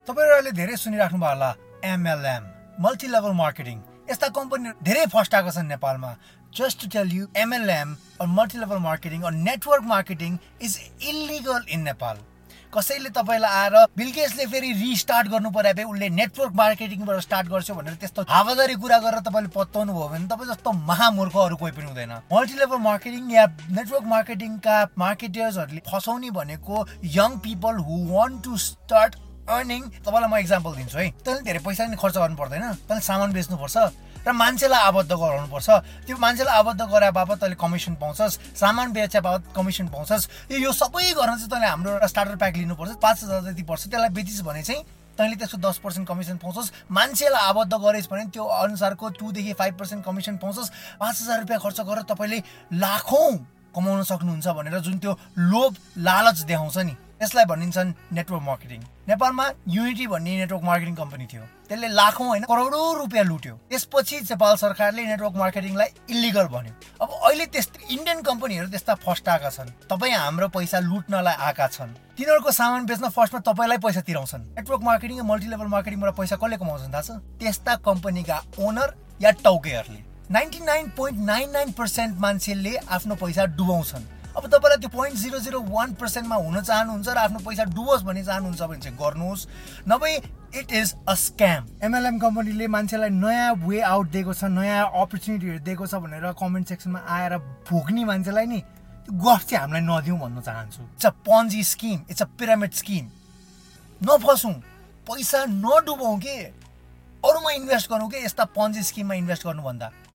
तपाईहरुले धेरै सुनिराख्नु भयो होला MLM मल्टी लेभल मार्केटिङ यस्ता कम्पनी धेरै फस्टाएको छन् नेपालमा Just to tell you, MLM or multi-level marketing or network marketing is illegal in Nepal. कसैले तपाईलाई आएर बिल गेट्सले फेरि रिस्टार्ट गर्नु पर्या भए उले नेटवर्क मार्केटिङबाट स्टार्ट गर्छ भनेर त्यस्तो हावादारी कुरा गरेर तपाईले पत्ताउनु भयो भने तपाई जस्तो महामूर्खहरु कोही पनि हुँदैन। मल्टी लेभल मार्केटिङ या नेटवर्क मार्केटिङका मार्केटर्सहरुले फसाउने भनेको young people who want to start earning. तपाईलाई म एक्जाम्पल दिन्छु है। तैले धेरै पैसा नि खर्च गर्नु पर्दैन, तैले सामान बेच्नु पर्छ र मान्छेलाई आबद्ध गराउनु पर्छ। त्यो मान्छेलाई आबद्ध गराए बापत तैले कमिसन पाउँछस्, सामान बेचे बापत कमिसन पाउँछस्। यो सबै गर्न चाहिँ तैले हाम्रो स्टार्टर प्याक लिनु पर्छ, 5000 जति पर्छ। त्यसलाई बेचिस भने चाहिँ तैले त्यसको 10% कमिसन पाउँछस्। मान्छेलाई आबद्ध गरेस् भने त्यो अनुसारको 2 देखि 5% कमिसन पाउँछस्। 5000 रुपैयाँ खर्च गरेर तपाईले लाखौं कमाउन सक्नुहुन्छ भनेर जुन त्यो लोभ लालच देखाउँछ नि, यसलाई भनिन्छन् नेटवर्क मार्केटिङ। नेपालमा युनिटी भन्ने नेटवर्क मार्केटिङ कम्पनी थियो, त्यसले लाखौं हैन करोडौं रुपैयाँ लुट्यो। त्यसपछि नेपाल सरकारले नेटवर्क मार्केटिङलाई इलिगल भन्यो। अब अहिले त्यस्तो इन्डियन कम्पनीहरु त्यस्ता फस्टाएका छन्, तपाई हाम्रो पैसा लुट्नलाई आएका छन्। तिनीहरुको सामान बेच्न फर्स्टमा तपाईलाई पैसा तिराउँछन्। नेटवर्क मार्केटिङ र मल्टी लेभल मार्केटिङबाट पैसा कसले कमाउँछन् थाहा छ? त्यस्ता कम्पनीका ओनर या टाउकेहरुले। 99.99% मान्छेले आफ्नो पैसा डुबाउँछन्। अब तपाईलाई त्यो 0.001% मा हुन चाहनुहुन्छ र आफ्नो पैसा डुबोस् भन्ने चाहनुहुन्छ भने चाहिँ गर्नुहोस्, नभए it is a scam. MLM कम्पनीले मान्छेलाई नयाँ वे आउट दिएको छ, नयाँ अपर्च्युनिटीहरु दिएको छ भनेर कमेन्ट सेक्सनमा आएर भोग्ने मान्छेलाई नि त्यो गफ चाहिँ हामीलाई नदिउँ भन्न चाहन्छु। It's a Ponzi scheme, it's a pyramid scheme. नफसौं, पैसा नडुबाउँ के, अरूमा इन्भेस्ट गरौँ के यस्ता पन्जी स्किममा इन्भेस्ट गर्नु भन्दा।